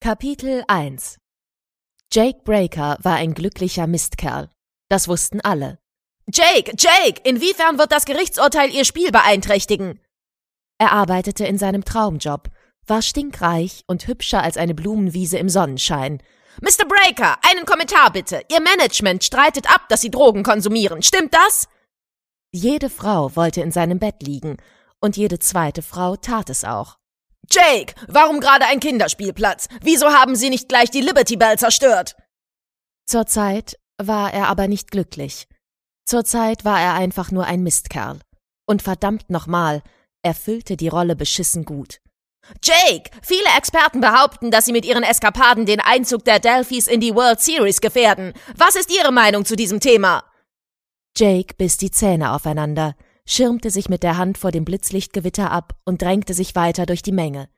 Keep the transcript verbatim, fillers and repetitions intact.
Kapitel eins. Jake Breaker war ein glücklicher Mistkerl. Das wussten alle. Jake, Jake, inwiefern wird das Gerichtsurteil Ihr Spiel beeinträchtigen? Er arbeitete in seinem Traumjob, war stinkreich und hübscher als eine Blumenwiese im Sonnenschein. Mister Breaker, einen Kommentar bitte. Ihr Management streitet ab, dass Sie Drogen konsumieren. Stimmt das? Jede Frau wollte in seinem Bett liegen und jede zweite Frau tat es auch. Jake, warum gerade ein Kinderspielplatz? Wieso haben Sie nicht gleich die Liberty Bell zerstört? Zurzeit war er aber nicht glücklich. Zurzeit war er einfach nur ein Mistkerl. Und verdammt nochmal, er füllte die Rolle beschissen gut. Jake, viele Experten behaupten, dass Sie mit Ihren Eskapaden den Einzug der Delphis in die World Series gefährden. Was ist Ihre Meinung zu diesem Thema? Jake biss die Zähne aufeinander, schirmte sich mit der Hand vor dem Blitzlichtgewitter ab und drängte sich weiter durch die Menge.